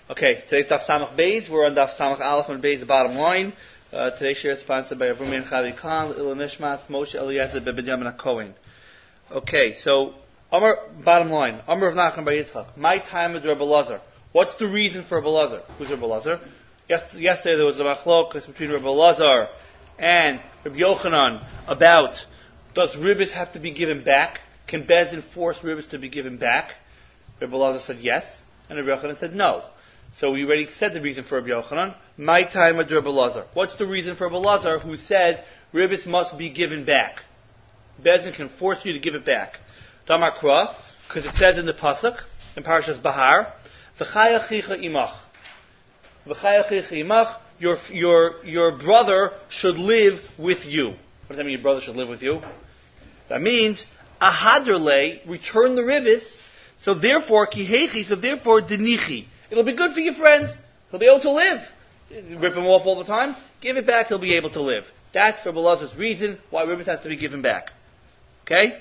Okay, today's Daf Samach Beis. We're on Daf Samach Aleph and Beis, the bottom line. Today's share is sponsored by Avram Chavi Khan, Ilan Nishmat, Moshe Eliezer, Benjamin HaKohen. Okay, so, bottom line. Amar of Nachman by Yitzchak. My time with Rebbe Lazar. What's the reason for Rebbe Lazar? Who's Rebbe Lazar? Yesterday there was a machlokas between Rebbe Lazar and Rebbe Yochanan about does ribbis have to be given back? Can Bezdin force ribbis to be given back? Rebbe Lazar said yes, and Rebbe Yochanan said no. So we already said the reason for Rebbe Yochanan. My time with Rebbe Lazar. What's the reason for Rebbe Lazar who says ribbis must be given back? Bezdin can force you to give it back. Damar Krah, because it says in the pasuk in Parashas Bahar, V'chaya chicha imach. V'chaya chicha imach. Your brother should live with you. What does that mean? Your brother should live with you. That means ahaderle, return the ribbis. So therefore kihechi. So therefore denichi. It'll be good for your friend. He'll be able to live. Rip him off all the time. Give it back. He'll be able to live. That's Rebbe Lazar's reason why ribbis has to be given back. Okay?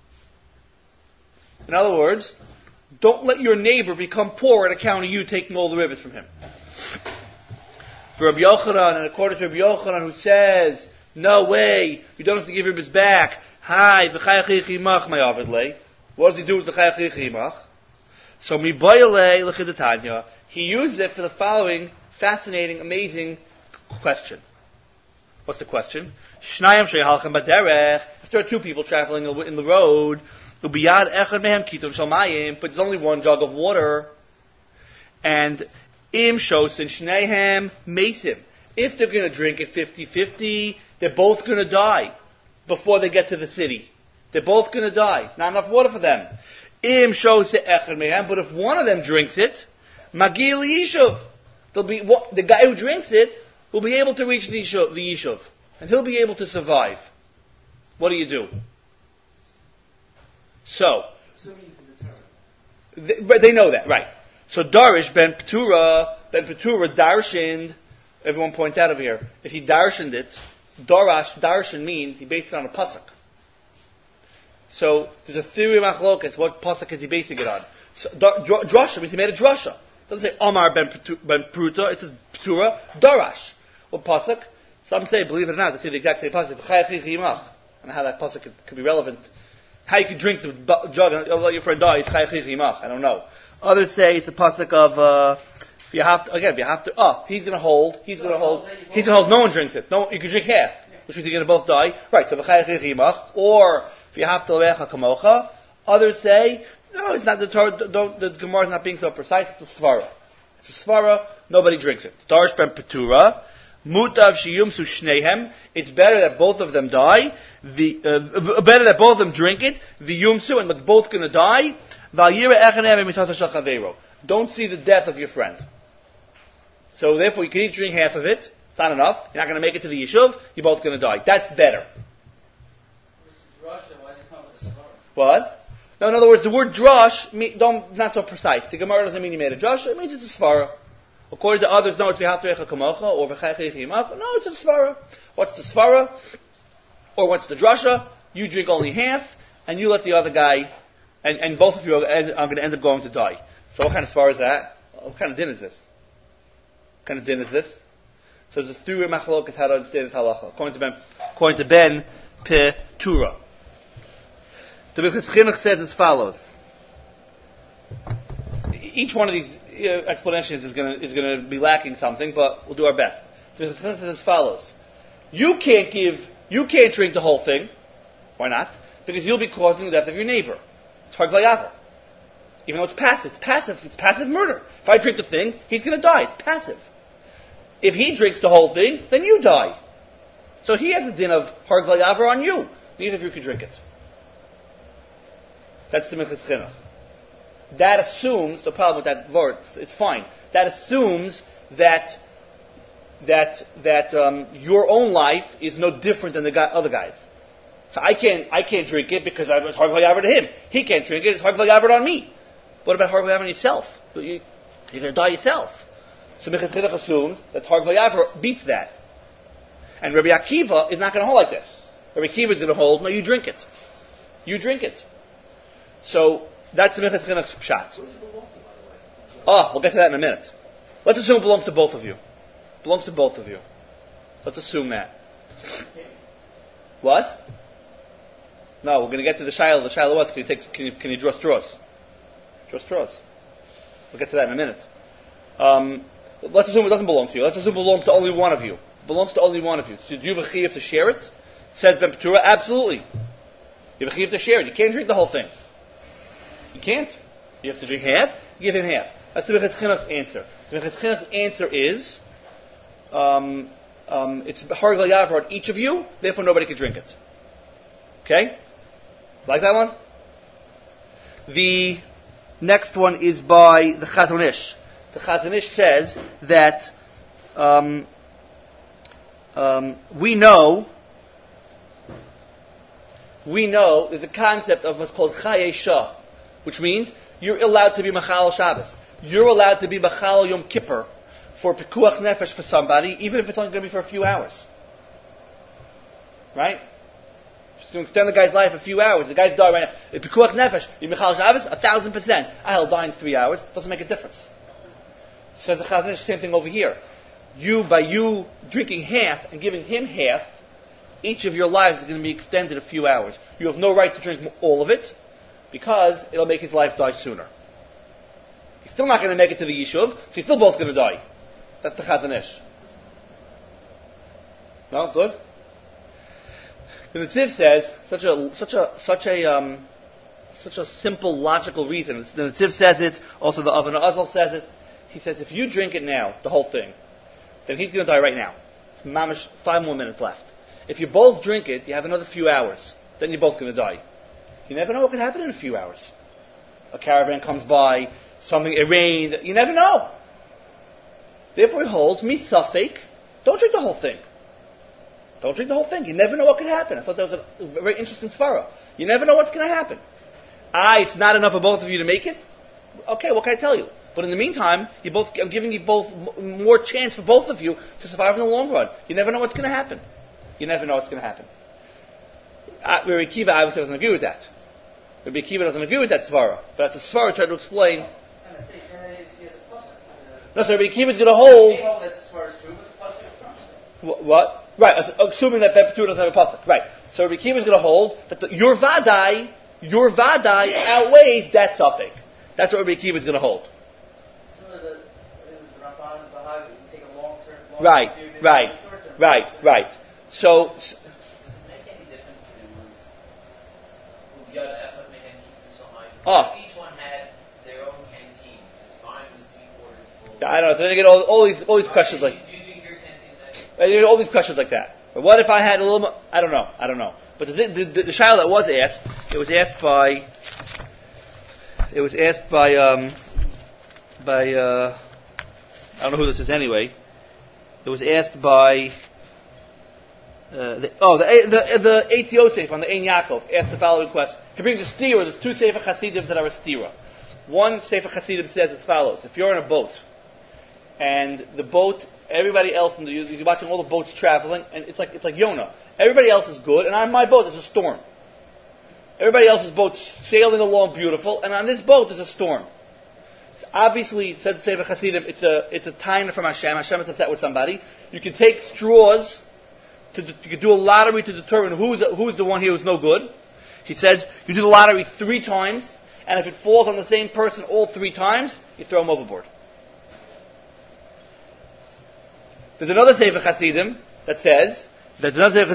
In other words, don't let your neighbor become poor on account of you taking all the ribbis from him. For Rabbi Yochanan, and according to Rabbi Yochanan, who says, no way, you don't have to give ribbis back. Hi, v'chayach yichimach, my avidle. What does he do with the chayach yichimach? So mibayale l'chidatanya, he uses it for the following fascinating, amazing question. What's the question? Shnayim shehalchem baderech. If there are two people traveling in the road, ubiyad echad mehem kitum shalmayim, but there's only one jug of water, and im shosin shneihem mesim. If they're going to drink it 50-50, they're both going to die before they get to the city. They're both going to die. Not enough water for them. Im shows echad mehem, but if one of them drinks it, magil yishuv. The guy who drinks it will be able to reach the yishuv, and he'll be able to survive. What do you do? So, they know that, right? So Darish ben Petura darshaned. Everyone points out over here. If he darshaned it, darshan means he based it on a pasuk. So there's a theory of machlokas. What pasuk is he basing it on? So, drasha means he made a drasha. It doesn't say Omar ben Pruta. It says Petura Darash. What pasuk? Some say, believe it or not, they say the exact same pasuk. And how that pasuk could be relevant. How you could drink the jug and let your friend die. I don't know. Others say it's a pasuk of he's going to hold. No one drinks it. No, you can drink half, which means you're going to both die. Right. So or if you have to lecha kamocha. Others say no, it's not the Torah. The Gemara is not being so precise. It's a svara. It's a svara. Nobody drinks it. Darish ben Petura. Mutav shiyumsu shnehem. It's better that both of them die. Better that both of them drink it. The yumsu, and they're both going to die. Don't see the death of your friend. So therefore, you can each drink half of it. It's not enough. You're not going to make it to the yishuv. You're both going to die. That's better. What? No, in other words, the word drush not so precise. The Gemara doesn't mean you made a drush. It means it's a svara. According to others, no, it's v'hafterecha kamocha or v'chaychich yimach. No, it's a svara. What's the svara? Or what's the drasha? You drink only half, and you let the other guy, and both of you are going to end up going to die. So what kind of svara is that? What kind of din is this? So there's a three machlokas how to understand this halacha. According to Ben Petura. The Minchas Chinuch says as follows. Each one of these explanations is going to be lacking something, but we'll do our best. The Minchas Chinuch says as follows. You can't drink the whole thing. Why not? Because you'll be causing the death of your neighbor. It's hard layaver. Even though it's passive. It's passive murder. If I drink the thing, he's going to die. It's passive. If he drinks the whole thing, then you die. So he has a din of hard layaver on you. Neither of you can drink it. That's the Minchas Chinuch. That assumes, the problem with that word, it's fine. That assumes that your own life is no different than the other guy's. So I can't drink it because it's hard layaver to him. He can't drink it, it's hard layaver on me. What about hard layaver on yourself? You're going to die yourself. So Minchas Chinuch assumes that hard layaver beats that. And Rabbi Akiva is not going to hold like this. Rabbi Akiva is going to hold, no, you drink it. You drink it. So that's the Minchas Chinuch's pshat. Oh, we'll get to that in a minute. Let's assume it belongs to both of you. Belongs to both of you. Let's assume that. What? No, we're going to get to the Shiloh. The Shiloh was, can you draw straws? Draw straws. We'll get to that in a minute. Let's assume it doesn't belong to you. Let's assume it belongs to only one of you. It belongs to only one of you. So do you have a chiyuv to share it? Says Ben Petura, absolutely. You have a chiyuv to share it. You can't drink the whole thing. You can't. You have to drink half, give him half. That's the Mechitz Chinuch's answer. The Mechitz Chinuch's answer is, it's Hargal Yavar on each of you, therefore nobody can drink it. Okay? Like that one? The next one is by the Chazon Ish. The Chazon Ish says that we know there's a concept of what's called Chayei Shah, which means you're allowed to be Machal Shabbos. You're allowed to be Machal Yom Kippur for Pekuach Nefesh for somebody, even if it's only going to be for a few hours. Right? Just to extend the guy's life a few hours. The guy's dying right now. If Pekuach Nefesh, you're Machal Shabbos, 1,000%. I'll die in 3 hours. Doesn't make a difference. Says the Chazon Ish, same thing over here. By you drinking half and giving him half, each of your lives is going to be extended a few hours. You have no right to drink all of it, because it'll make his life die sooner. He's still not going to make it to the Yishuv, so he's still both going to die. That's the Chazon Ish. No? Good? The Netziv says, such a simple, logical reason. The Netziv says it, also the Avnei Azal says it. He says, if you drink it now, the whole thing, then he's going to die right now. It's mamish 5 more minutes left. If you both drink it, you have another few hours. Then you're both going to die. You never know what could happen in a few hours. A caravan comes by, it rained, you never know. Therefore he holds, misafek, don't drink the whole thing. Don't drink the whole thing. You never know what could happen. I thought that was a very interesting svara. You never know what's going to happen. It's not enough for both of you to make it? Okay, what can I tell you? But in the meantime, I'm giving you both more chance for both of you to survive in the long run. You never know what's going to happen. You never know what's going to happen. Rabbi Akiva obviously doesn't agree with that. Rabbi Akiva doesn't agree with that svara. But that's a svara trying to explain. No, so Rabbi Akiva is going to hold. What? Right, assuming that Ben Petura doesn't have a pasuk. Right. So Rabbi Akiva is going to hold that your vadai outweighs that suffix. That's what Rabbi Akiva is going to hold. Right. So. Does it make any difference if it was Yad Echad Mehen Kifur Somayim? Each one had their own canteen, because mine was 3/4 full. I don't know. So then you get all these questions like. Do you drink your canteen? All these questions like that. But what if I had a little more? I don't know. But the shiloh that was asked, it was asked by I don't know who this is anyway. It was asked by the Eitz Yosef on the Ein Yaakov asked the following question. He brings a stira. There's 2 Sefer Hasidim that are a stira. One Sefer Hasidim says as follows: if you're in a boat and the boat, everybody else you're watching all the boats traveling, and it's like Yonah. Everybody else is good, and on my boat there's a storm. Everybody else's boat's sailing along beautiful, and on this boat there's a storm. Obviously, it said Sefer Hasidim, it's a time from Hashem. Hashem is upset with somebody. You can take straws. You can do a lottery to determine who's the one here who's no good. He says you do the lottery 3 times, and if it falls on the same person all 3 times, you throw him overboard. There's another Sefer Hasidim that says that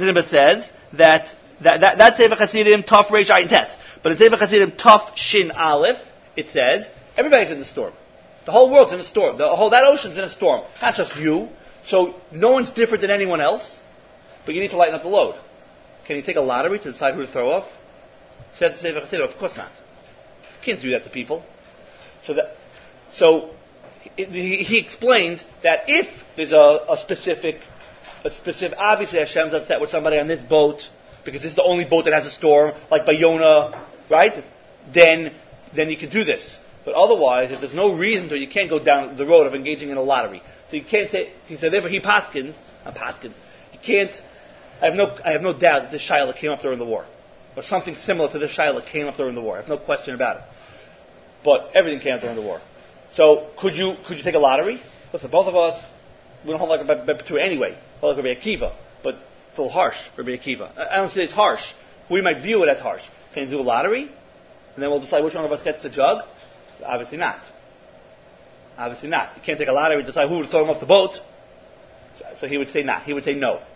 Sefer Hasidim Tov Reish Ayin Tes, but in Sefer Hasidim Tov Shin Aleph it says everybody's in the storm. The whole world's in a storm. That ocean's in a storm. Not just you. So no one's different than anyone else. But you need to lighten up the load. Can you take a lottery to decide who to throw off? Said the Sefer Hasidim, of course not. You can't do that to people. So he explained that if there's a specific, obviously Hashem's upset with somebody on this boat because this is the only boat that has a storm, like Bayona, right? Then you can do this. But otherwise, if there's no reason to, you can't go down the road of engaging in a lottery. So you can't say. He said, therefore, you can't. I have no doubt that this Shiloh came up during the war, or something similar to this Shiloh came up during the war. I have no question about it. But everything came up during the war. So could you take a lottery? listen, both of us, we don't hold like a Betur anyway. Hold like Rabbi Akiva, but it's a little harsh, Rabbi Akiva. I don't say it's harsh. We might view it as harsh. Can you do a lottery? And then we'll decide which one of us gets the jug? So obviously not. Obviously not. You can't take a lottery and decide who would throw him off the boat. So he would say not. He would say no.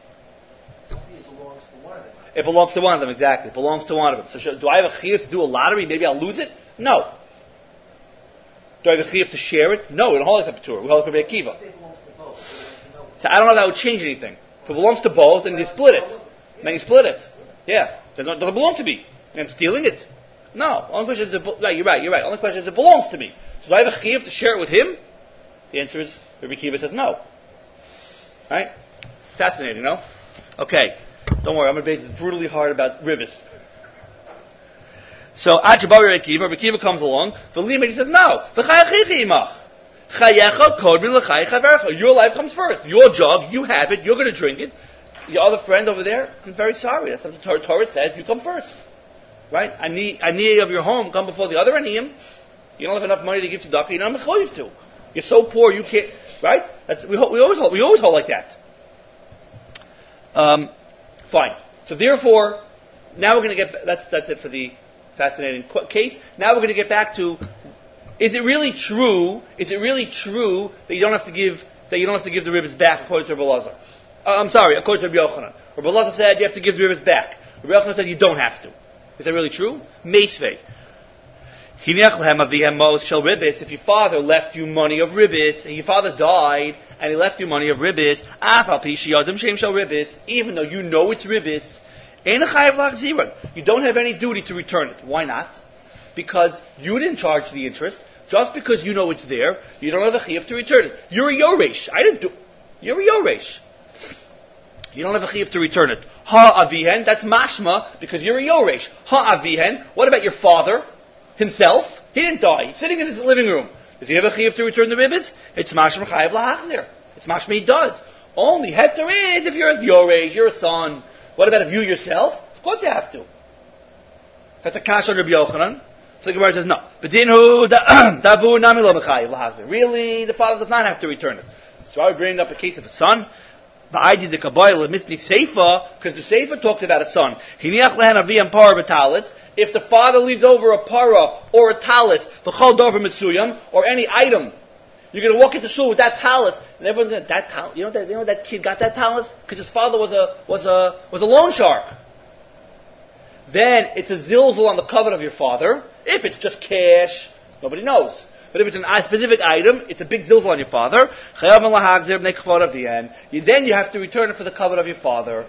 It belongs to one of them, exactly. It belongs to one of them. So do I have a chiyuv to do a lottery? Maybe I'll lose it? No. Do I have a chiyuv to share it? No, we don't hold it like a Betur. We hold it like a Akiva. So I don't know if that would change anything. If it belongs to both, then you split it. Then you split it. Yeah. Does it belong to me? I'm stealing it? No. Only question is, right, you're right. Only question is, it belongs to me. So do I have a chiyuv to share it with him? The answer is, Rabbi Akiva says no. Right? Fascinating, no? Okay. Don't worry, I'm going to be brutally hard about ribbis. So, Rabbi Akiva comes along, he says, no. Your life comes first. Your jug, you have it, you're going to drink it. Your other friend over there, I'm very sorry. That's what the Torah says, you come first. Right? Ani of your home come before the other aniyim. You don't have enough money to give tzedakah, you don't have a chayiv to. You're so poor, you can't, right? We always hold like that. Fine. So therefore, now we're going to get, that's it for the fascinating case. Now we're going to get back to, is it really true that you don't have to give the ribbis back according to Rabbi Elazar? According to Rabbi Yochanan. Rabbi Elazar said you have to give the ribbis back. Rabbi Yochanan said you don't have to. Is that really true? Meisvei. If your father left you money of ribbis, and your father died, and he left you money of ribbis, even though you know it's ribbis, you don't have any duty to return it. Why not? Because you didn't charge the interest. Just because you know it's there, you don't have a chiyuv to return it. You're a yoresh. You're a yoresh. You don't have a chiyuv to return it. Ha-avihen, that's mashma, because you're a yoresh. Ha-avihen, what about your father himself? He didn't die. He's sitting in his living room. Does he have a chiyuv to return the ribbis? It's mashma chayav lahachzir. It's mashma he does. Only heter is if you're a yoresh, you're a son. What about if you yourself? Of course you have to. That's a kash on Rabbi Yochanan. So the Gemara says, no. Really, the father does not have to return it. So I would bring up a case of a son. The idea the Kabbalah misni Seifa, because the Seifa talks about a son. If the father leaves over a para or a talis, or any item, you're going to walk into shul with that talis, and everyone's going to, that talis, you know that kid got that talis? Because his father was a loan shark. Then it's a zilzal on the covet of your father. If it's just cash, nobody knows. But if it's a specific item, it's a big zilzal on your father. Then you have to return it for the covet of your father.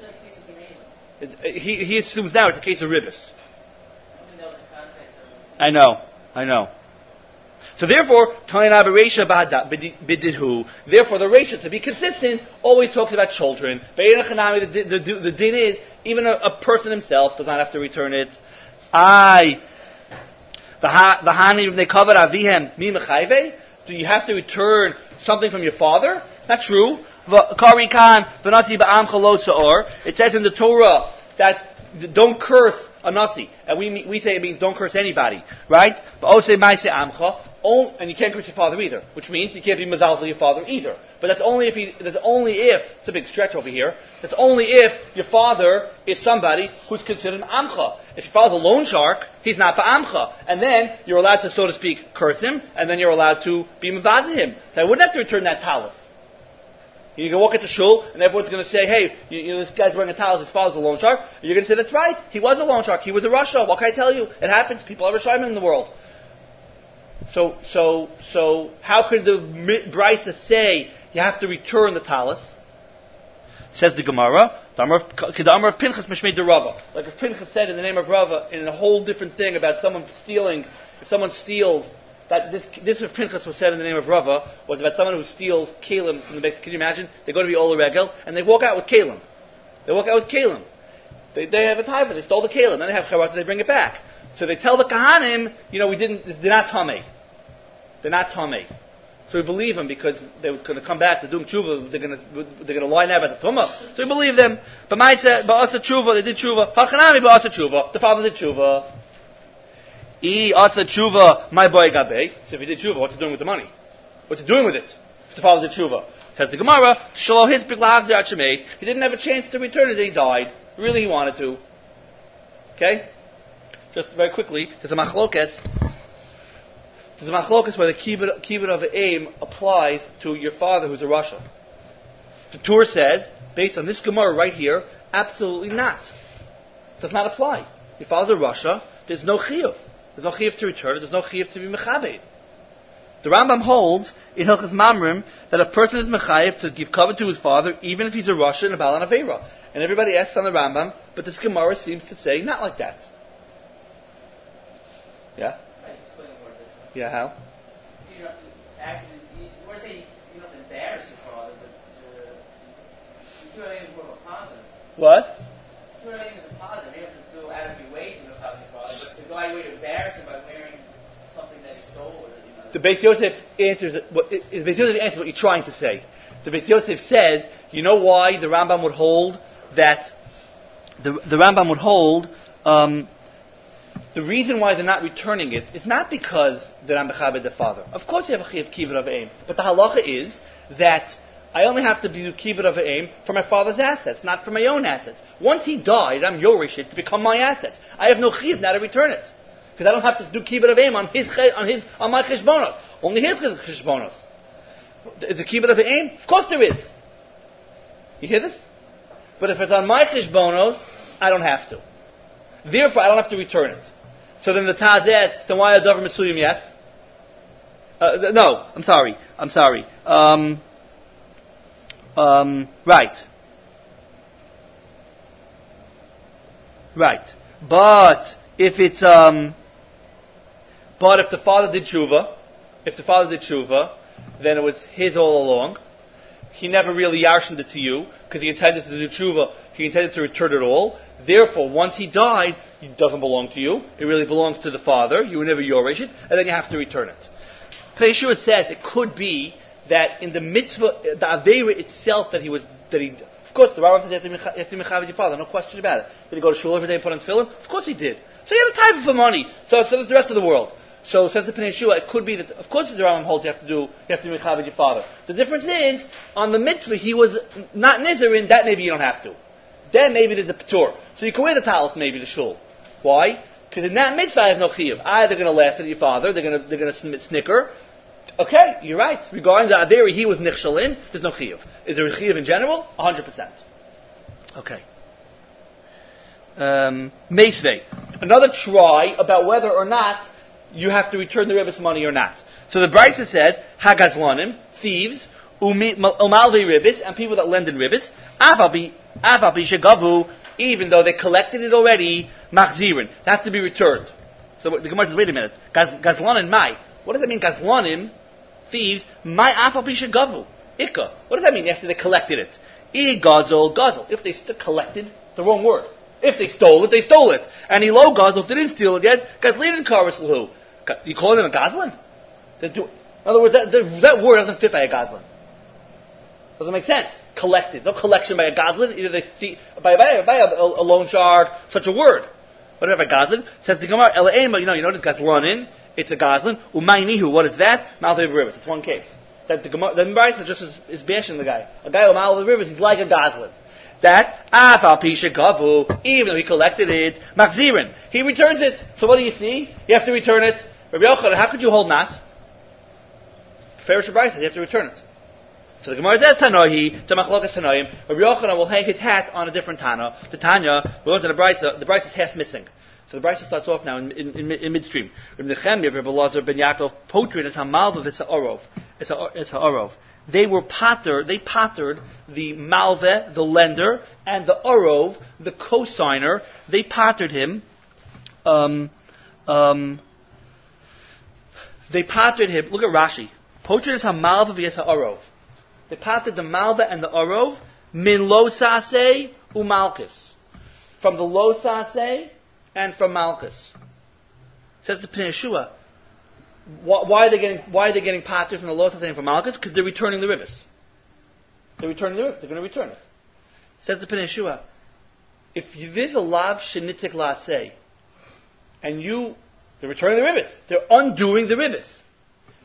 He assumes now it's a case of ribbis. I know. So therefore, the Reisha, to be consistent, always talks about children. The din is, even a person himself does not have to return it. Do you have to return something from your father? Not true. It says in the Torah that don't curse a nasi. And we say it means don't curse anybody. Right? And you can't curse your father either. Which means you can't be mazalzel your father either. But that's only if it's a big stretch over here, that's only if your father is somebody who's considered an amcha. If your father's a loan shark, he's not ba'amcha. And then you're allowed to, so to speak, curse him, and then you're allowed to be mavazah him. So I wouldn't have to return that talis. You can walk into shul, and everyone's going to say, hey, this guy's wearing a talis, his father's a loan shark. And you're going to say, that's right, he was a loan shark, he was a Rasha. What can I tell you? It happens, people are Rashayim in the world. So how could the Brisa say you have to return the talis? Says the Gemara, Kedamar of Pinchas Mishmei de Rava. Like if Pinchas said in the name of Rava, in a whole different thing about someone stealing, if someone steals, that this of Pinchas was said in the name of Rava, was about someone who steals kalim from the base. Can you imagine? They go to be Ola Regel, and they walk out with kalim. They have a taiva, they stole the kalim, then they have charat, they bring it back. So they tell the kahanim, they're not tamei. They're not tamei. So we believe them because they're going to come back, they're doing tshuva, they're going to lie now about the tumah. So we believe them. But ba'asa tshuva, they did tshuva. Hachanami ba'asa tshuva, the father did tshuva. Asa tshuva, my boy gabe. So if he did tshuva, what's he doing with the money? What's he doing with it? If the father did tshuva. Says the Gemara, Shalo his he didn't have a chance to return it, he died. Really he wanted to. Okay? Just very quickly, there's a machlokes where the kibbut of aim applies to your father who's a Rasha. The Torah says, based on this Gemara right here, absolutely not. It does not apply. Your father's a Rasha, there's no chiyuv. There's no chiyuv to return it, there's no chiyuv to be mechabed. The Rambam holds in Hilchas Mamrim that a person is mechayev to give cover to his father even if he's a Rasha and a Baal and Aveira. And everybody asks on the Rambam, but this Gemara seems to say not like that. Yeah? Yeah, how? You don't have to we're saying you don't have to embarrass your father, but to do anything is more of a positive. What? To do anything is a positive. You don't have to go out of your way to look out your father, but to go out of your way to embarrass him by wearing something that he stole. Or, the Beit Yosef answers what you're trying to say. The Beit Yosef says, you know why the Rambam would hold that the Rambam would hold the reason why they're not returning it is not because they're not mechabed the father. Of course you have a chiv kibbut of aim, but the halacha is that I only have to do kibbut of aim for my father's assets, not for my own assets. Once he died, I'm yorish it to become my assets. I have no chiv now to return it. Because I don't have to do kibbut of aim on my cheshbonos. Only his cheshbonos. Is there kibbut of aim? Of course there is. You hear this? But if it's on my cheshbonos, I don't have to. Therefore, I don't have to return it. So then the Taz asks, then why a davar mesuyim yes? No, I'm sorry. Right. But if it's but if the father did tshuva, then it was his all along. He never really yarshened it to you because he intended to do tshuva. He intended to return it all. Therefore, once he died, it doesn't belong to you. It really belongs to the father. You were never yorish it, and then you have to return it. Peshua says it could be that in the mitzvah, the aveira itself, of course, the Rambam says you have to mechaved your father. No question about it. Did he go to shul every day and put on tefillin? Of course he did. So he had a type for money. So does the rest of the world. So says the Pnei Yeshua, it could be that, of course the Rambam holds you have to be mechaved your father. The difference is, on the mitzvah, he was not nizarin, that maybe you don't have to. Then maybe there's a patur. So you can wear the talith maybe to shul. Why? Because in that mitzvah I have no chiyuv. Either they're going to laugh at your father, they're going to snicker. Okay, you're right. Regarding the averi, he was nichshal in, there's no chiyuv. Is there a chiyuv in general? 100%. Okay. Meisvei. Another try about whether or not you have to return the ribbis money or not. So the Brisa says, Hagazlanim, thieves, umalvi ribbis, and people that lend in ribbis, avabi shagavu, even though they collected it already, machzirin. It has to be returned. So the Gemara says, wait a minute. Gazlanim, mai. What does that mean, Gazlanim, thieves, mai avabi shagavu? Ikka. What does that mean after they collected it? Gazel. If they collected, the wrong word. If they stole it, they stole it. And elo gazel, if they didn't steal it yet, gazlin karis lahu. You call them a gazlan? In other words, that word doesn't fit by a gazlan. Doesn't make sense. Collected. No collection by a gazlan. Either they see by a loan shark, such a word. What about a gazlan? Says the Gemara, Elaima, you know this gazlanin, it's a gazlan. Umaynihu, what is that? Mouth of the rivers. It's one case. That the Gemara just is bashing the guy. A guy who mouth of the rivers, he's like a gazlan. That afal pisha gavu, even though he collected it, machzirin, he returns it. So what do you see? You have to return it. Rabbi Yochanan, how could you hold not? Farish Rabbi says you have to return it. So the Gemara says Tanohi, it's a machlokas Tanoim. Rabbi Yochanan will hang his hat on a different Tana. The Tanya, we learned in the Brisa is half missing. So the Brisa starts off now in midstream. Rabbi Nechemia, Rabbi Lazar ben Yaakov, potrin is hamalvav, it's ha'orov. It's ha'orov. They pottered the malve, the lender, and the orov, the cosigner. They pottered him. They pottered him. Look at Rashi. Potrid is hamalve v'yes ha'orov. They pottered the malve and the orov min lo saseh umalchus, from the lo saseh and from malchus. Says the Pnei Yeshua. Why are they getting pottered from the lo saseh and from malchus? Because they're returning the ribbis. They're returning the ribbis. They're going to return it. Says the Pnei Yeshua. If there's a lav shenitik laseh, and they're returning the ribbis. They're undoing the ribbis.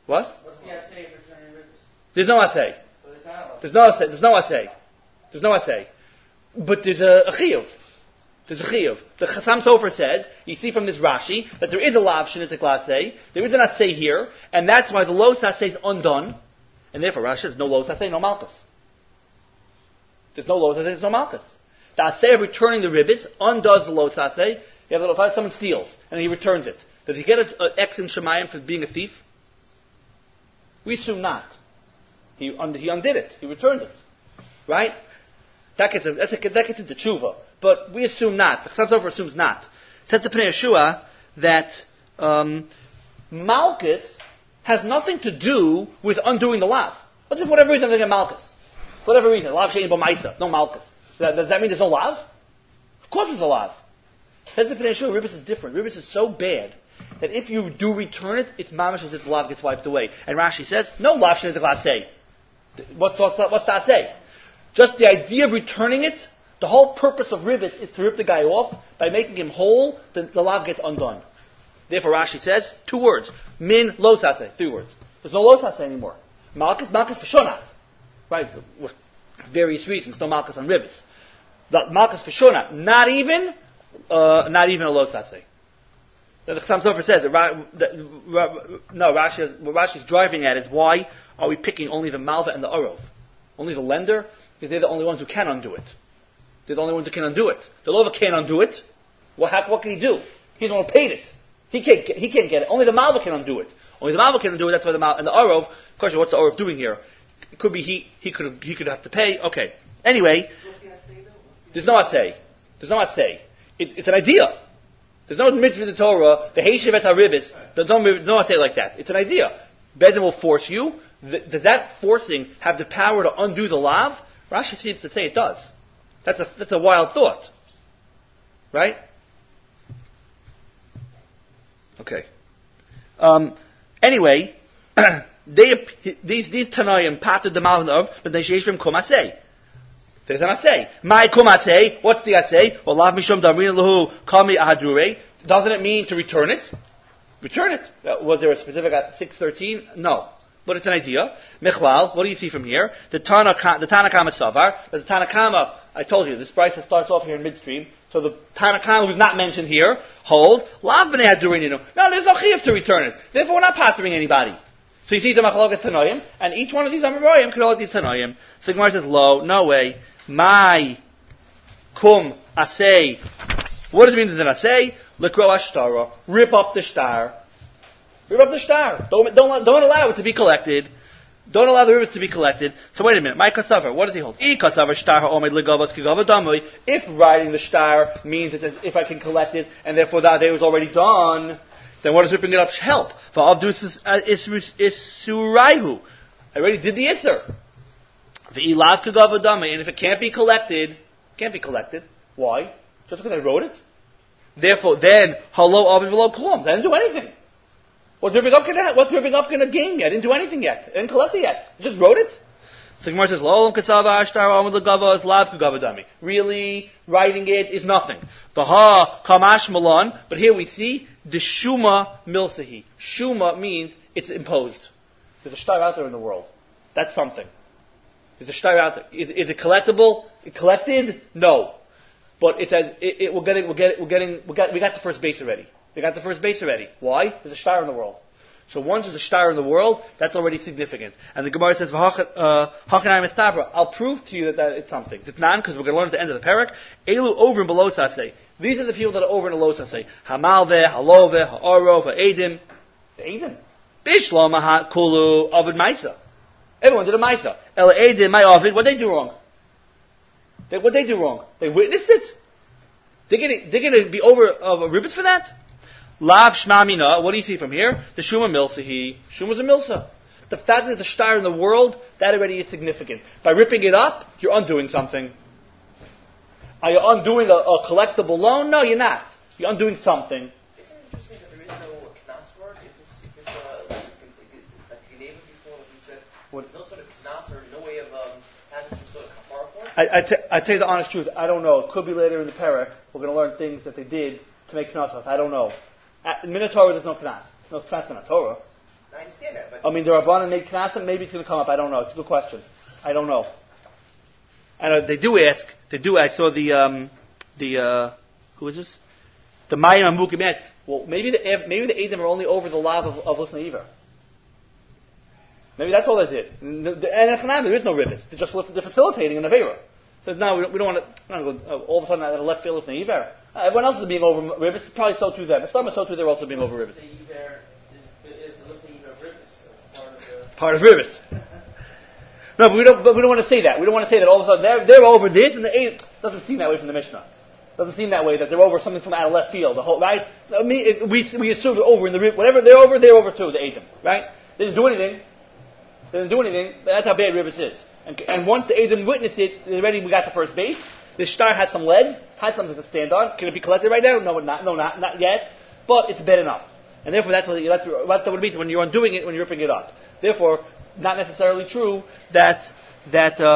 What? What's the assay for turning rivers? There's no assay. So there's not a There's no assay. There's no assay. There's no assay. But there's a chiyuv. There's a chiyuv. The Chassam Sofer says, you see from this Rashi, that there is a lav shenitzak lasei, there is an assay here, and that's why the los assay is undone, and therefore Rashi says, no los assay, no malchus. There's no los assay, there's no malchus. The assay of returning the ribbis undoes the los assay. You have if someone steals, and he returns it. Does he get an X in Shemayim for being a thief? We assume not. He undid it. He returned it. Right? That gets into tshuva. But we assume not. The Chassam Sofer assumes not. Says the Pnei Yeshua that malchus has nothing to do with undoing the lav. Let's say for whatever reason they get malchus. For whatever reason, lav she'ein bo ma'isa, no malchus. Does that mean there's no lav? Of course there's a lav. Says the Pnei Yeshua, ribbis is different. Ribbis is so bad that if you do return it, it's mamash as if the lav gets wiped away. And Rashi says, no lav she'ein say. What's that say? Just the idea of returning it, the whole purpose of ribbis is to rip the guy off. By making him whole, the lav gets undone. Therefore Rashi says, 2 words. Min lo saseh, 3 words. There's no lo saseh anymore. Malchus for sure not. Right? For various reasons, no malchus on ribbis. Malchus for sure not. Not even a lo saseh. The Chassam Sofer says what Rashi's driving at is why are we picking only the malva and the arov? Only the lender? Because they're the only ones who can undo it. They're the only ones who can undo it. The lova can't undo it. What can he do? He's the one who paid it. He can't get it. Only the malva can undo it. Only the malva can undo it. That's why the malva and the arov. Question: what's the arov doing here? It could be he could have to pay. Okay. Anyway, there's no assay. There's no assay. It's an idea. There's no mitzvah in the Torah. The heishiv et haribis. There's no assay like that. It's an idea. Bezin will force you. Does that forcing have the power to undo the lav? Rashi seems to say it does. That's a wild thought, right? Okay. Anyway, these Tanaim pated the malva of but they sheish b'm kum asay. There's an assay. My kum asay. What's the assay? Well, lav mishum damrin lahu kami ahadure. Doesn't it mean to return it? Return it. Was there a specific 6:13? No. But it's an idea. Michlal, what do you see from here? The Tanakama Savar. The Tanakama, I told you, this price starts off here in midstream. So the Tanakama who's not mentioned here, hold. Lav b'nei hadurininu. No, there's no chiyuv to return it. Therefore, we're not pattering anybody. So you see the Machlokas Tanoim, and each one of these Amoraim could all these Tanoim. So the Gemara says, lo, no way. My kum asay. What does it mean there's an asay? Lekro ashtara. Rip up the star. Rip up the star. Don't allow it to be collected. Don't allow the rivers to be collected. So wait a minute. My kasavar. What does he hold? If riding the star means that if I can collect it, and therefore that day was already done, then what does ripping it up help? Isuraihu. I already did the isser. And if it can't be collected. Why? Just because I wrote it? Therefore, then, halo avid v'lo klum. I didn't do anything. What's ripping up going to gain me? I didn't do anything yet. I didn't collect it yet. I just wrote it. So Gemara says, really, writing it is nothing. Kamash malan. But here we see, the shuma milsahi. Shuma means it's imposed. There's a shtar out there in the world. That's something. There's a shtar out there. Is it collectible? Collected? No. But we got the first base already. Why? There's a shtar in the world. So once there's a shtar in the world, that's already significant. And the Gemara says, I'll prove to you that it's something. Ditnan, because we're going to learn at the end of the parak. Elu over and below saseh. These are the people that are over and below saseh. Hamalve, halove, ha'orov, ha'edim. The edim. Bishlam mahat kulu avid maisa. Everyone did a maisa. El edim, my avid. What they do wrong? They witnessed it. They're going to be over ribbons for that. Lav shmamina. What do you see from here? The shuma milsahi. Shuma's a milsa. The fact that there's a shtar in the world, that already is significant. By ripping it up, you're undoing something. Are you undoing a collectible loan? No, you're not. You're undoing something. Isn't it interesting that there is no knas word? If it's like you named it before, like you said, there's no sort of knas or no way of having some sort of kafara for it? I tell you the honest truth. I don't know. It could be later in the parak. We're going to learn things that they did to make knas. I don't know. In Minotaur, there's no knas. No knas in the Torah. I understand that, but I mean, the Rabbanan made Knesset. Maybe it's going to come up. I don't know. It's a good question. I don't know. And they do ask. They do. I saw the who is this? The Mayim Amukim asked. Well, maybe the Edom are only over the lav of Lifnei Iver. Maybe that's all they did. And in Chanam there is no rivets. They're facilitating an Avera. So now we don't want to go all of a sudden at a left field Lifnei Iver. Everyone else is being over rivets. Probably so too them. It's not so too they're also being over rivets. Is Lifnei Iver rivets part of rivets. No, but we don't want to say that. We don't want to say that all of a sudden they're over this, and the Edom doesn't seem that way from the Mishnah. Doesn't seem that way that they're over something from out of left field. The whole right. I mean, we assume they're over in the whatever they're over too. The Edom, right? They didn't do anything. But that's how bad rivets is. And once the Edom witnessed it, already we got the first base. The star has some legs, has something to stand on. Can it be collected right now? No, not yet. But it's bad enough. And therefore, that's what it means when you're undoing it, when you're ripping it up. Therefore, not necessarily true that there has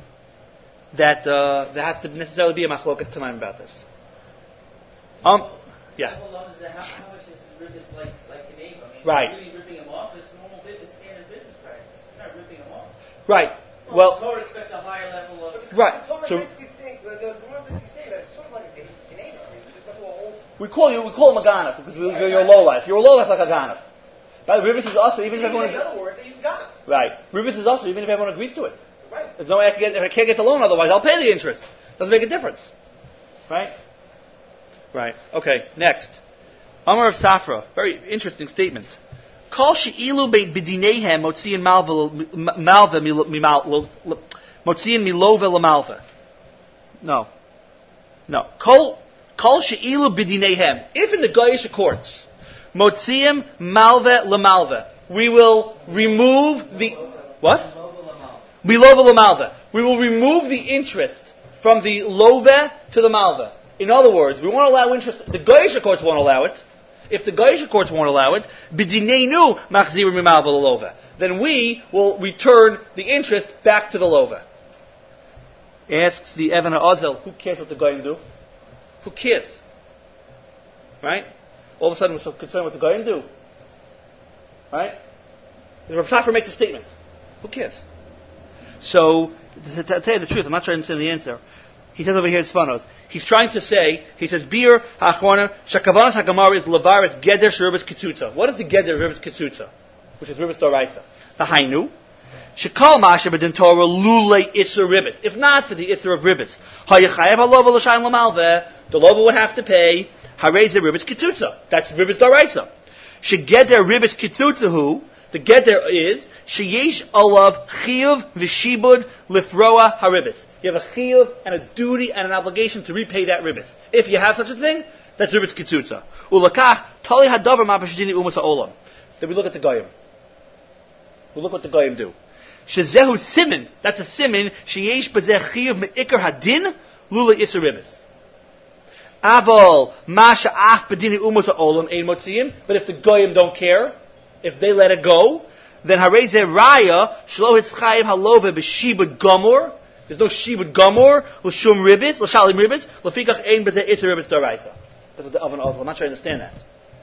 to necessarily be a machlokas tonight about this. Yeah. How much is rivets like an Edom? I mean, right. Really ripping them off is normal business, standard business practice. You're not ripping them off. Right. Well, the Torah expects a higher level of. Right. The Torah basically saying that it's sort of like an Edom. I mean, it's like a whole. We call him a ganef because you're a low life. You're a low life like a ganef. But rivets is also even if everyone. In other words, they use ganef. Right. Rivets is also even if everyone agrees to it. Right. There's no way if I can't get the loan otherwise, I'll pay the interest. Doesn't make a difference. Right? Right. Okay, next. Amar of Safra. Very interesting statement. Kol she'ilu b'dinehem motziin malva motziin milova l'malva. No. Kol she'ilu b'dinehem. If in the Goyish courts, motziim malva l'malva, we will remove the... What? Milova l'malva. We will remove the interest from the love to the malva. In other words, we won't allow interest. The Goyish courts won't allow it. If the Goyish courts won't allow it, b'dineinu machzir mimalva l'lova. Then we will return the interest back to the lova. Asks the Evan HaOzel, who cares what the Goyim do? Who cares? Right? All of a sudden we're so concerned what the Goyim do. Right? The Rav Safra makes a statement. Who cares? So, to tell you the truth, I'm not trying to say the answer. He says over here in Svanos, he's trying to say, he says, Bir ha'achronim, shakavanas ha'gamar is levaris geder sh'ribas kitzutza. What is the geder of ribas kitzutza? Which is ribas doraisa. The hainu. Shekal masha b'din Torah lulei isser ribas. If not for the isser of ribas, ha'yachayev ha'lova l'shayim l'malveh, the lova would have to pay harei ze ribas kitzutza. That's ribas doraisa. Shegeder ribas kitzutza hu, the geder is, sheyesh alav chiyuv v'shibud lifroa haribas. You have a chiyuv and a duty and an obligation to repay that ribis. If you have such a thing, that's ribis kitzutza. Ulakach tali hadavar ma'apashidini umas ha'olam. Then we look at the goyim. We look what the goyim do. Shezehu simin. That's a simin. Sheyesh b'zeh chiyuv me'ikar hadin lula iser ribis. Aval masha ach b'dini umas ha'olam ein motziim. But if the goyim don't care, if they let it go, then harei zeh raya shlo hitzchayiv halove b'shibud gomor. There's no shibud gomor, l'shum ribis, l'shalim ribis, l'fikach ein b'zeh iser ribis daraisa. That's what the oven also. I'm not sure I understand that.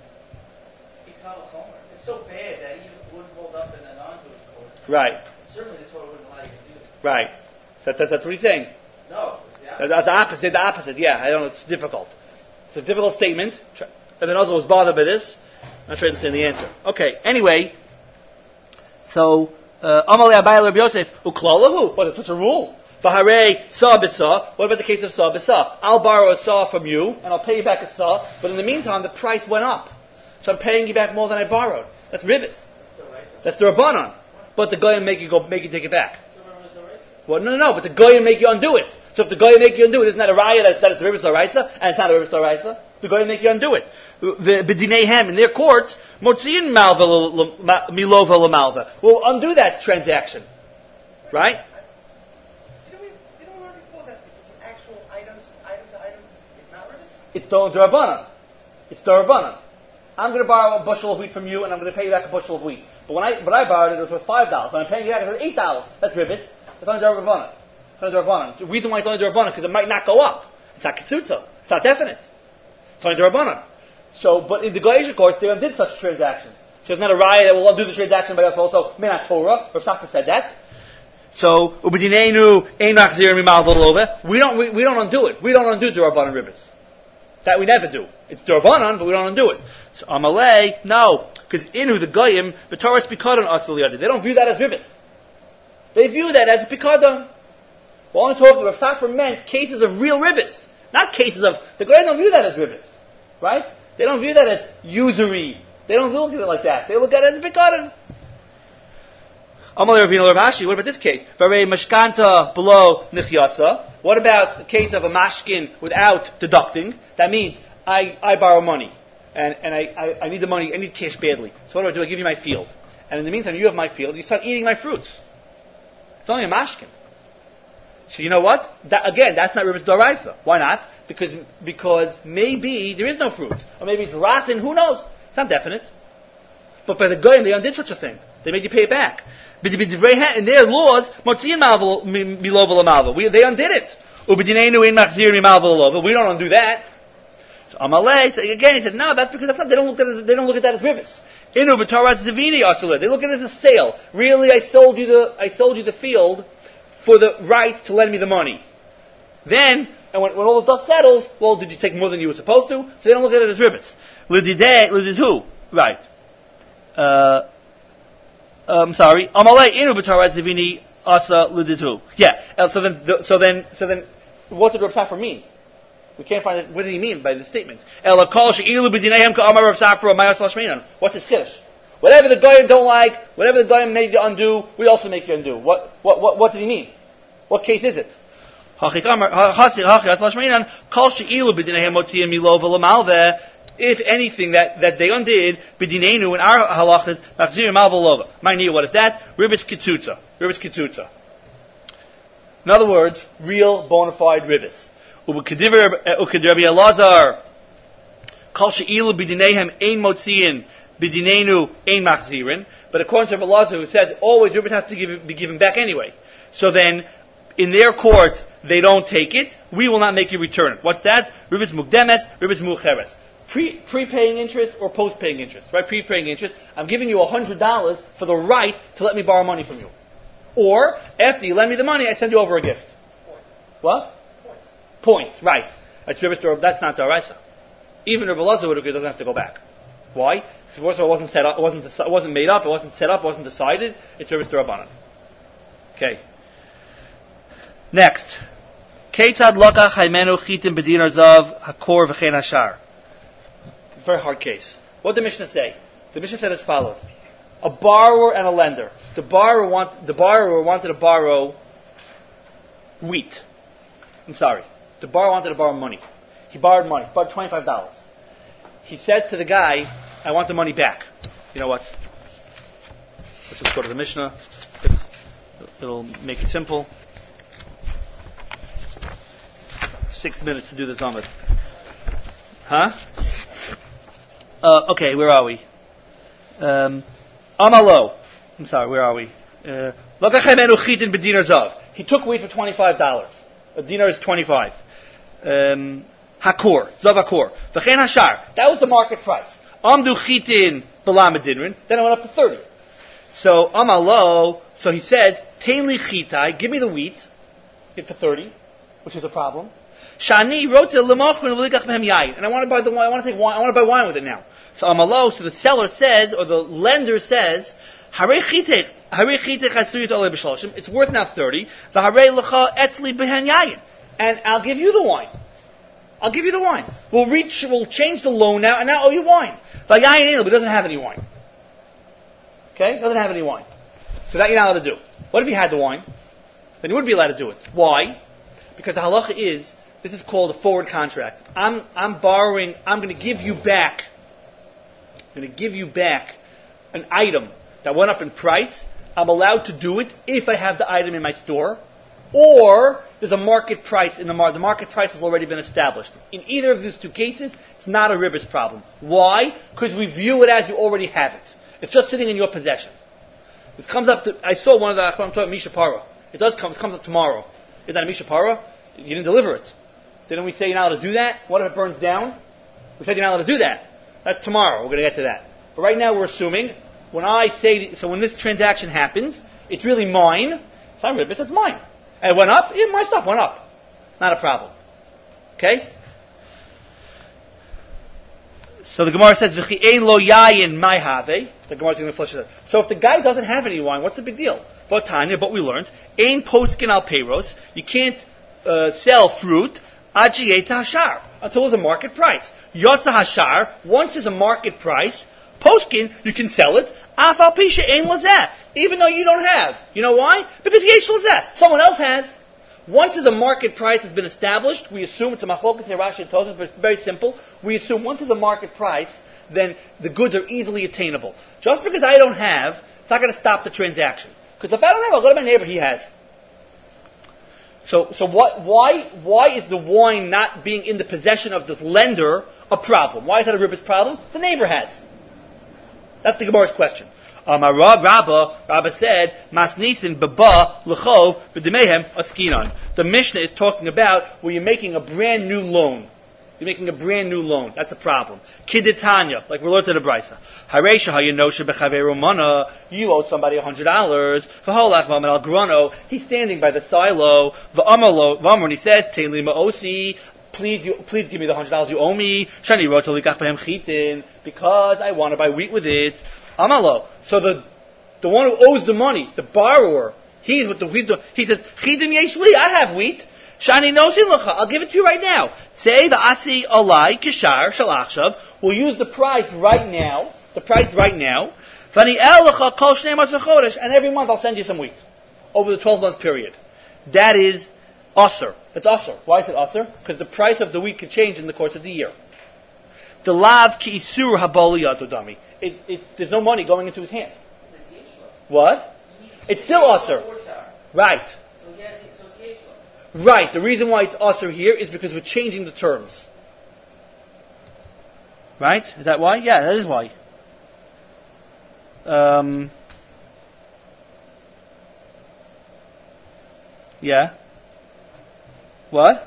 It's so bad that he wouldn't hold up in a non-Jewish court. Right. Certainly the Torah wouldn't allow you to do it. Right. So that's what he's saying. No, it's the opposite. That's the opposite. Yeah, I don't know. It's difficult. It's a difficult statement. And then also was bothered by this. I'm not sure I understand the answer. Okay. Anyway, so Amalei Abayil Rabbi Yosef uklalahu. Was it such a rule? V'harei sa b'sa. What about the case of sa b'sa? I'll borrow a sa from you, and I'll pay you back a sa. But in the meantime, the price went up, so I'm paying you back more than I borrowed. That's ribis. That's the rabbanon. But the goyim make you take it back. Well, no. But the goyim make you undo it. So if the goyim make you undo it, isn't that a raya that it's a ribis d'oraisa, and it's not a ribis d'oraisa? The goyim make you undo it. The b'dinehem in their courts, motziin malva milova l'malva. We'll undo that transaction, right? It's the rabbanon. It's the rabbanon. I'm going to borrow a bushel of wheat from you, and I'm going to pay you back a bushel of wheat. But when I borrowed it, it was worth $5. When I'm paying you back, it was $8. That's ribis. It's only the rabbanon. It's only the rabbanon. The reason why it's only the rabbanon because it might not go up. It's not kitzutza. It's not definite. It's only the rabbanon. So, but in the Goyish courts, they undid such transactions. So it's not a raya that will undo the transaction, but that's also Minat Torah. Rav Safra said that. So ubedinenu ein machzir mimal v'love. We don't undo it. We don't undo D'Rabbanan ribbis. That we never do. It's D'Rabbanan, but we don't undo it. So Amalei, no, because inu the goyim the Torah is pikadon asal yadi. They don't view that as ribbis. They view that as pikadon. We're only talking. Rav Safra meant cases of real ribbis, not cases of the goyim don't view that as ribbis, right? They don't view that as usury. They don't look at it like that. They look at it as pikadon. Amalei Ravina Rav, what about this case? Varei mashkanta below nichyasa. What about the case of a mashkin without deducting? That means I borrow money and I need the money. I need cash badly. So what do? I give you my field, and in the meantime you have my field. You start eating my fruits. It's only a mashkin. So you know what? That's not ribbis d'oraisa. Why not? Because maybe there is no fruit, or maybe it's rotten. Who knows? It's not definite. But by the goyim, they undid such a thing. They made you pay it back. In their laws, they undid it. We don't undo that. So Amalei, again, he said, no, that's because they don't look at that as ribbis. They look at it as a sale. Really, I sold you the field for the right to lend me the money. Then, and when all the dust settles, well, did you take more than you were supposed to? So they don't look at it as ribbis. Lididu, right. Sorry. Amalei inu b'Torah zivini asa lididu. Yeah. So then, what did Rav Safra mean? We can't find it. What did he mean by the statement? Ela kol she'ilu b'dinehem ka'amar Rav Safra mayas lashmeinan. What's his kiddush? Whatever the goyim don't like, whatever the goyim made you undo, we also make you undo. What did he mean? What case is it? If anything that they undid, b'dineinu in our halachas, machzir mal v'lova. What is that? Ribbis kitzutza. In other words, real bona fide ribbis. U'kediv Elazar, kol she'ilu b'dinehem ein motziin, b'dineinu ein machzirin. But according to Rabbi Elazar, who said always ribbis has to be given back anyway. So then, in their courts, they don't take it. We will not make you return it. What's that? Ribbis mukdemes, ribbis mucheres. Prepaying interest or post-paying interest, right? Prepaying interest. I'm giving you $100 for the right to let me borrow money from you. Or, after you lend me the money, I send you over a gift. What? Points, right. That's not d'oraisa. Even Rabbi Elazar would agree it doesn't have to go back. Why? Because first of all, it wasn't set up, it wasn't made up, it wasn't set up, it wasn't decided. It's ribbis d'Rabbanan. Okay. Next. Ketzad lokach haimenu chitim b'dinar zav hakor v'chein hashar. Very hard case. What did the Mishnah say? The Mishnah said as follows: a borrower and a lender. The borrower wanted to borrow wheat. I'm sorry. The borrower wanted to borrow money. He borrowed money. Borrowed $25. He says to the guy, "I want the money back." You know what? Let's just go to the Mishnah. It'll make it simple. 6 minutes to do this Amud. Huh? Okay, where are we? Amalo. I'm sorry, where are we? He took wheat for $25. A dinar is 25. Hakor, zav hakor. V'chein hashar. That was the market price. Amdu chitin b'lamed dinrin. Then it went up to 30. So amalo. So he says, "Tein li chitai. Give me the wheat for 30," which is a problem. Shani wrote to l'mochrin v'likach mehem yayin. And I want to buy the wine. I want to take wine. I want to buy wine with it now. So amalo. So the seller says, or the lender says, "Harei chitech hasuyit olei b'shloshim." It's worth now 30. V'harei lecha etzli b'hen yayin. And I'll give you the wine. I'll give you the wine. We'll change the loan now, and now owe you wine. V'yayin but he doesn't have any wine. Okay, doesn't have any wine. So that you're not allowed to do. What if he had the wine? Then you would be allowed to do it. Why? Because the halacha is, this is called a forward contract. I'm borrowing. I'm going to give you back. I'm going to give you back an item that went up in price. I'm allowed to do it if I have the item in my store, or there's a market price in the market. The market price has already been established. In either of these two cases, it's not a ribbis problem. Why? Because we view it as you already have it. It's just sitting in your possession. It comes up to. I saw one of the. I'm talking Misha Para. It comes up tomorrow. Is that a Misha Para? You didn't deliver it. Didn't we say you're not allowed to do that? What if it burns down? We said you're not allowed to do that. That's tomorrow. We're going to get to that. But right now we're assuming, when this transaction happens, it's really mine. It's not ribbis, it's mine. And it went up, my stuff went up. Not a problem. Okay? So the Gemara says, V'chi ein lo yayin mai have. The Gemara is going to flesh it out. So if the guy doesn't have any wine, what's the big deal? But Tanya, but we learned, ein poskin al peiros. You can't sell fruit aji yetza hashar until there's a market price. Yotza hashar, once there's a market price, poskin, you can sell it. Af al pisha ein lazeh, even though you don't have. You know why? Because yesh lazeh. Someone else has. Once there's a market price has been established, we assume it's a machlokas in Rashi and Tosafos, but it's very simple. We assume once there's a market price, then the goods are easily attainable. Just because I don't have, it's not going to stop the transaction. Because if I don't have, I'll go to my neighbor, he has. So why is the wine not being in the possession of this lender a problem? Why is that a ribbis problem? The neighbor has. That's the Gemara's question. Rabba said, Masnisin baba l'chov b'demehem askinon. The Mishnah is talking about where you're making a brand new loan. You're making a brand new loan. That's a problem. Kiditanya, like we learned in the Brisa. Haresha hayenosha b'chaveru mana. You owed somebody $100. V'holach v'amar al grono. He's standing by the silo. V'amar v'amar, and he says, Tein ma'osi. Please give me the $100 you owe me. Shani wrote to likach b'hem chitin, because I want to buy wheat with it. Amalo. So the one who owes the money, the borrower, he says, Chidim yeshli, I have wheat. Shani nosin lecha, I'll give it to you right now. Say the asi alai kishar shalachshav. We'll use the price right now. Vani el lecha kol shnei masar chodesh, and every month I'll send you some wheat over the 12-month period. That is usher. It's usher. Why is it usher? Because the price of the wheat can change in the course of the year. The lav ki isur habali yatodami. There's no money going into his hand. What? It's still usher. Right. Right. The reason why it's usher here is because we're changing the terms. Right? Is that why? Yeah, that is why. Yeah. What?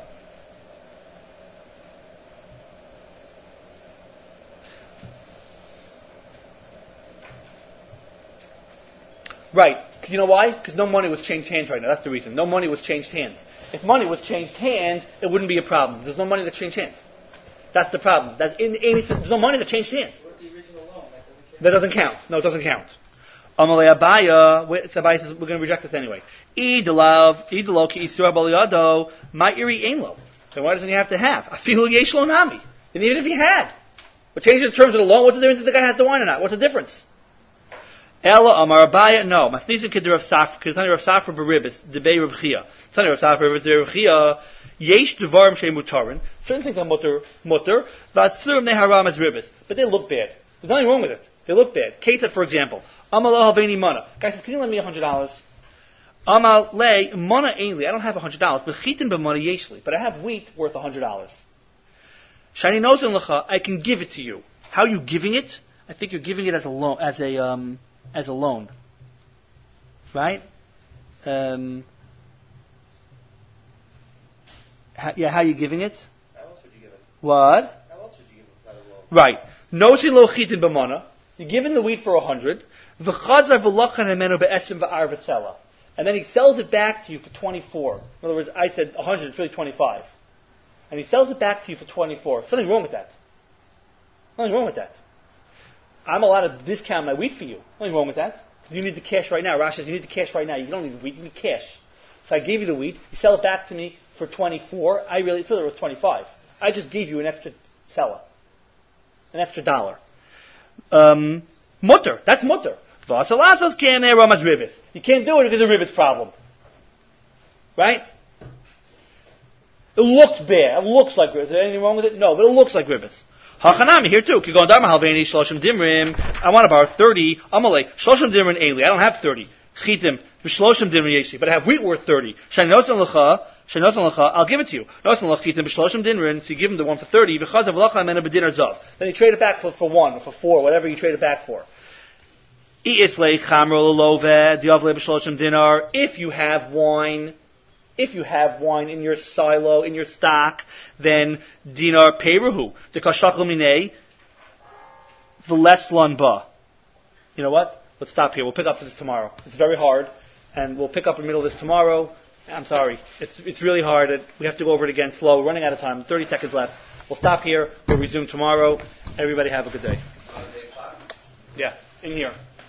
Right. You know why? Because no money was changed hands right now. That's the reason. No money was changed hands. If money was changed hands, it wouldn't be a problem. There's no money that changed hands. That's the problem. There's no money that changed hands. What the original loan? That doesn't count. No, it doesn't count. Amalei Abaya, Abai says we're going to reject this anyway. Idalav ki isur baliyado ma'iri einlo. So why doesn't he have to have? Afilu yesh lo nami. And even if he had, we're changing the terms of the loan. What's the difference if the guy has the wine or not? What's the difference? Ella Amar Abaya, no. Masnisin kid Rav Safra, Ketani Rav Safra beribis, debei Rav Chia. Ketani Rav Safra beribis, Rav Chia. Yesh devarim shei mutarin. Certain things are mutter. V'atzirim neharam as ribis, but they look bad. There's nothing wrong with it. They look bad. Ketzat, for example, Amal halveini mana. Guy says, can you lend me $100? Amal lei mana ainli. I don't have $100, but chitin b'mana yeshli. But I have wheat worth $100. Shani nozen lecha. I can give it to you. How are you giving it? I think you're giving it as a loan. As a loan, right? How are you giving it? How else would you give it? What? How else would you give it without a loan? Right. Nosi lo chitin b'mana. You're giving the wheat for 100. V'chazar v'lachan emenu be'esim v'ar v'sela. And then he sells it back to you for 24. In other words, I said 100, it's really 25. And he sells it back to you for 24. Something wrong with that. Nothing wrong with that. I'm allowed to discount my wheat for you. Nothing wrong with that. You need the cash right now. Rashi says you need the cash right now. You don't need the wheat, you need cash. So I gave you the wheat. You sell it back to me for 24. It's really worth 25. I just gave you an extra seller. An extra dollar. Mutter. That's mutter. Vasalasos can't ramas rivis. You can't do it because of a rivis problem. Right? It looks bad. It looks like rivis. Is there anything wrong with it? No, but it looks like rivis. Hachanami here too. I want to borrow 30. Amalei shloshim dimrim eli. I don't have 30. Chitim b'shloshim dimrim yeshi, but I have wheat worth 30. Shani nosan lecha. I'll give it to you. Nosan lecha chitim b'shloshim dimrim. So you give him the one for 30. V'chazav v'lacha amena b'dinar zav. Then you trade it back for 1 or for 4, whatever you trade it back for. If you have wine. If you have wine in your silo, in your stock, then dinar peiruhu. The kashakal minei v'les lan ba. You know what? Let's stop here. We'll pick up this tomorrow. It's very hard, and we'll pick up in the middle of this tomorrow. I'm sorry. It's really hard. We have to go over it again slow. We're running out of time. 30 seconds left. We'll stop here. We'll resume tomorrow. Everybody have a good day. Yeah, in here.